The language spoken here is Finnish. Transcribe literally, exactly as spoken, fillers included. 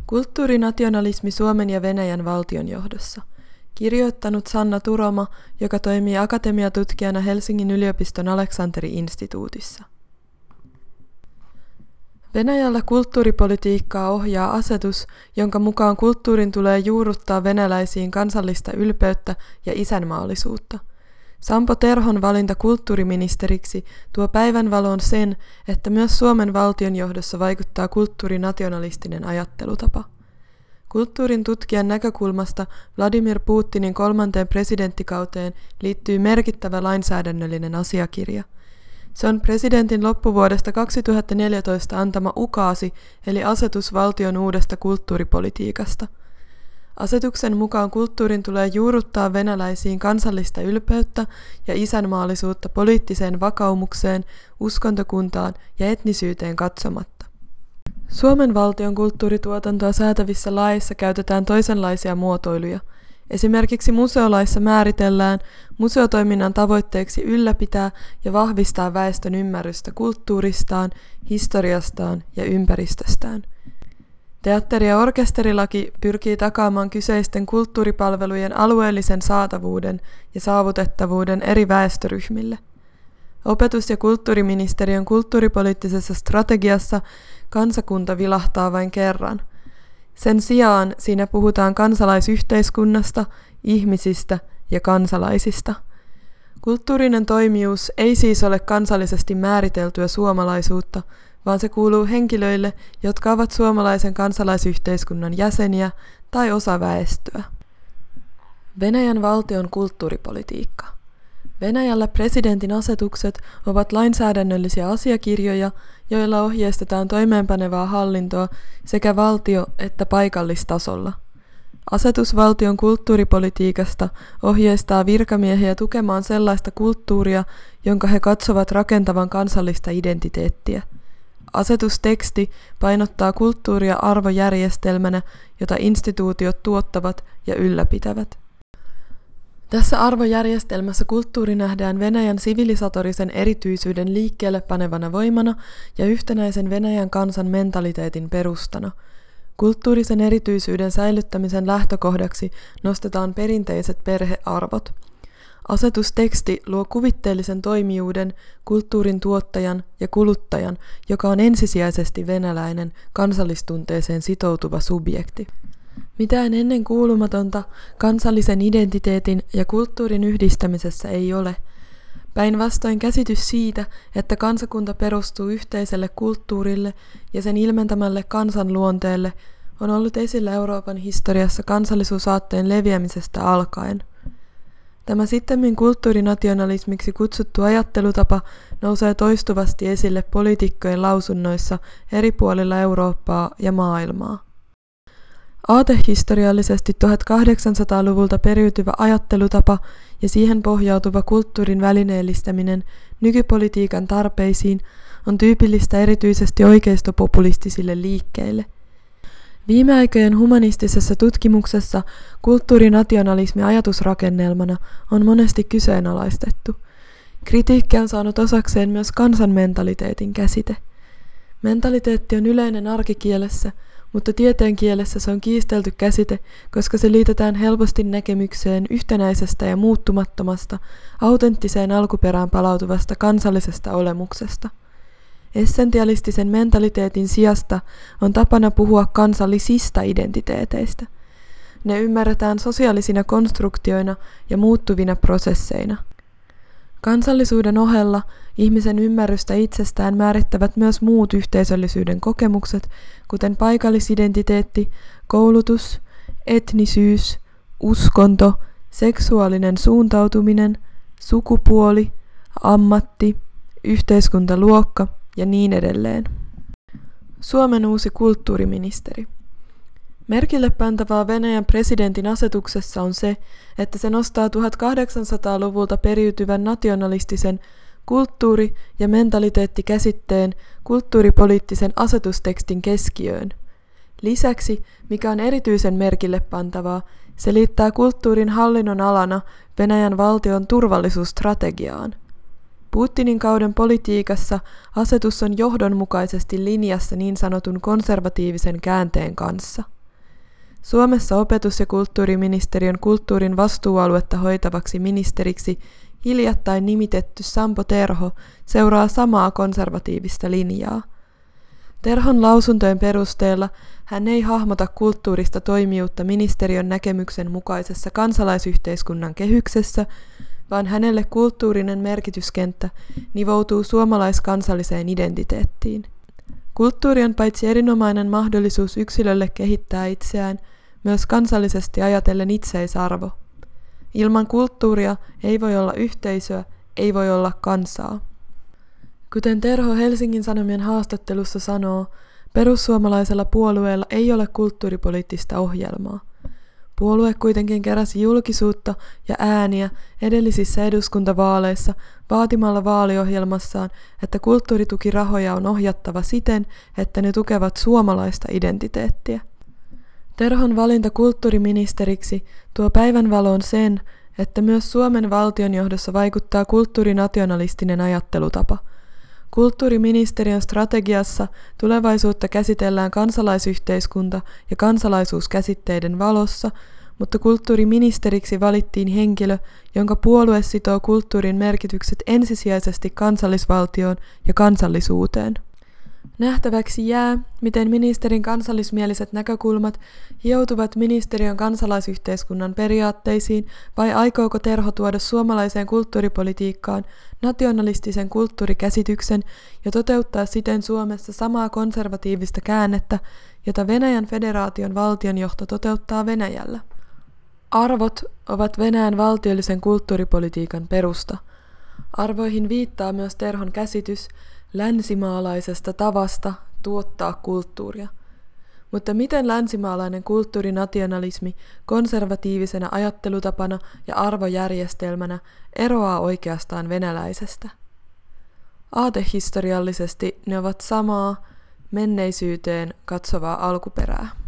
Kulttuurinationalismi Suomen ja Venäjän valtionjohdossa. Kirjoittanut Sanna Turoma, joka toimii akatemiatutkijana Helsingin yliopiston Aleksanteri-instituutissa. Venäjällä kulttuuripolitiikkaa ohjaa asetus, jonka mukaan kulttuurin tulee juurruttaa venäläisiin kansallista ylpeyttä ja isänmaallisuutta. Sampo Terhon valinta kulttuuriministeriksi tuo päivänvaloon sen, että myös Suomen valtionjohdossa vaikuttaa kulttuurinationalistinen ajattelutapa. Kulttuurin tutkijan näkökulmasta Vladimir Putinin kolmanteen presidenttikauteen liittyy merkittävä lainsäädännöllinen asiakirja. Se on presidentin loppuvuodesta kaksituhattaneljätoista antama ukaasi eli asetus valtion uudesta kulttuuripolitiikasta. Asetuksen mukaan kulttuurin tulee juurruttaa venäläisiin kansallista ylpeyttä ja isänmaallisuutta poliittiseen vakaumukseen, uskontokuntaan ja etnisyyteen katsomatta. Suomen valtion kulttuurituotantoa säätävissä laeissa käytetään toisenlaisia muotoiluja. Esimerkiksi museolaissa määritellään museotoiminnan tavoitteeksi ylläpitää ja vahvistaa väestön ymmärrystä kulttuuristaan, historiastaan ja ympäristöstään. Teatteri- ja orkesterilaki pyrkii takaamaan kyseisten kulttuuripalvelujen alueellisen saatavuuden ja saavutettavuuden eri väestöryhmille. Opetus- ja kulttuuriministeriön kulttuuripoliittisessa strategiassa kansakunta vilahtaa vain kerran. Sen sijaan siinä puhutaan kansalaisyhteiskunnasta, ihmisistä ja kansalaisista. Kulttuurinen toimijuus ei siis ole kansallisesti määriteltyä suomalaisuutta, vaan se kuuluu henkilöille, jotka ovat suomalaisen kansalaisyhteiskunnan jäseniä tai osa väestöä. Venäjän valtion kulttuuripolitiikka. Venäjällä presidentin asetukset ovat lainsäädännöllisiä asiakirjoja, joilla ohjeistetaan toimeenpanevaa hallintoa sekä valtio- että paikallistasolla. Asetus valtion kulttuuripolitiikasta ohjeistaa virkamiehiä tukemaan sellaista kulttuuria, jonka he katsovat rakentavan kansallista identiteettiä. Asetusteksti painottaa kulttuuria arvojärjestelmänä, jota instituutiot tuottavat ja ylläpitävät. Tässä arvojärjestelmässä kulttuuri nähdään Venäjän sivilisatorisen erityisyyden liikkeelle panevana voimana ja yhtenäisen Venäjän kansan mentaliteetin perustana. Kulttuurisen erityisyyden säilyttämisen lähtökohdaksi nostetaan perinteiset perhearvot. Asetusteksti luo kuvitteellisen toimijuuden, kulttuurin tuottajan ja kuluttajan, joka on ensisijaisesti venäläinen, kansallistunteeseen sitoutuva subjekti. Mitään ennen kuulumatonta kansallisen identiteetin ja kulttuurin yhdistämisessä ei ole. Päinvastoin käsitys siitä, että kansakunta perustuu yhteiselle kulttuurille ja sen ilmentämälle kansanluonteelle, on ollut esillä Euroopan historiassa kansallisuusaatteen leviämisestä alkaen. Tämä sittemmin kulttuurinationalismiksi kutsuttu ajattelutapa nousee toistuvasti esille poliitikkojen lausunnoissa eri puolilla Eurooppaa ja maailmaa. Aatehistoriallisesti tuhatkahdeksansataaluvulta periytyvä ajattelutapa ja siihen pohjautuva kulttuurin välineellistäminen nykypolitiikan tarpeisiin on tyypillistä erityisesti oikeistopopulistisille liikkeille. Viime aikojen humanistisessa tutkimuksessa kulttuurinationalismi ajatusrakennelmana on monesti kyseenalaistettu. Kritiikki on saanut osakseen myös kansanmentaliteetin käsite. Mentaliteetti on yleinen arkikielessä, mutta tieteen kielessä se on kiistelty käsite, koska se liitetään helposti näkemykseen yhtenäisestä ja muuttumattomasta, autenttiseen alkuperään palautuvasta kansallisesta olemuksesta. Essentialistisen mentaliteetin sijasta on tapana puhua kansallisista identiteeteistä. Ne ymmärretään sosiaalisina konstruktioina ja muuttuvina prosesseina. Kansallisuuden ohella ihmisen ymmärrystä itsestään määrittävät myös muut yhteisöllisyyden kokemukset, kuten paikallisidentiteetti, koulutus, etnisyys, uskonto, seksuaalinen suuntautuminen, sukupuoli, ammatti, yhteiskuntaluokka ja niin edelleen. Suomen uusi kulttuuriministeri. Merkille pantavaa Venäjän presidentin asetuksessa on se, että se nostaa tuhatkahdeksansataaluvulta periytyvän nationalistisen kulttuuri- ja mentaliteettikäsitteen kulttuuripoliittisen asetustekstin keskiöön. Lisäksi, mikä on erityisen merkille pantavaa, se liittää kulttuurin hallinnon alana Venäjän valtion turvallisuusstrategiaan. Putinin kauden politiikassa asetus on johdonmukaisesti linjassa niin sanotun konservatiivisen käänteen kanssa. Suomessa opetus- ja kulttuuriministeriön kulttuurin vastuualuetta hoitavaksi ministeriksi hiljattain nimitetty Sampo Terho seuraa samaa konservatiivista linjaa. Terhon lausuntojen perusteella hän ei hahmota kulttuurista toimijuutta ministeriön näkemyksen mukaisessa kansalaisyhteiskunnan kehyksessä, vaan hänelle kulttuurinen merkityskenttä nivoutuu suomalaiskansalliseen identiteettiin. Kulttuuri on paitsi erinomainen mahdollisuus yksilölle kehittää itseään, myös kansallisesti ajatellen itseisarvo. Ilman kulttuuria ei voi olla yhteisöä, ei voi olla kansaa. Kuten Terho Helsingin Sanomien haastattelussa sanoo, perussuomalaisella puolueella ei ole kulttuuripoliittista ohjelmaa. Puolue kuitenkin keräsi julkisuutta ja ääniä edellisissä eduskuntavaaleissa vaatimalla vaaliohjelmassaan, että kulttuuritukirahoja on ohjattava siten, että ne tukevat suomalaista identiteettiä. Terhon valinta kulttuuriministeriksi tuo päivänvaloon sen, että myös Suomen valtionjohdossa vaikuttaa kulttuurinationalistinen ajattelutapa. Kulttuuriministeriön strategiassa tulevaisuutta käsitellään kansalaisyhteiskunta- ja kansalaisuuskäsitteiden valossa, mutta kulttuuriministeriksi valittiin henkilö, jonka puolue sitoo kulttuurin merkitykset ensisijaisesti kansallisvaltioon ja kansallisuuteen. Nähtäväksi jää, miten ministerin kansallismieliset näkökulmat hioutuvat ministeriön kansalaisyhteiskunnan periaatteisiin vai aikooko Terho tuoda suomalaiseen kulttuuripolitiikkaan nationalistisen kulttuurikäsityksen ja toteuttaa siten Suomessa samaa konservatiivista käännettä, jota Venäjän federaation valtionjohto toteuttaa Venäjällä. Arvot ovat Venäjän valtiollisen kulttuuripolitiikan perusta. Arvoihin viittaa myös Terhon käsitys länsimaalaisesta tavasta tuottaa kulttuuria. Mutta miten länsimaalainen kulttuurinationalismi konservatiivisena ajattelutapana ja arvojärjestelmänä eroaa oikeastaan venäläisestä? Aatehistoriallisesti ne ovat samaa, menneisyyteen katsovaa alkuperää.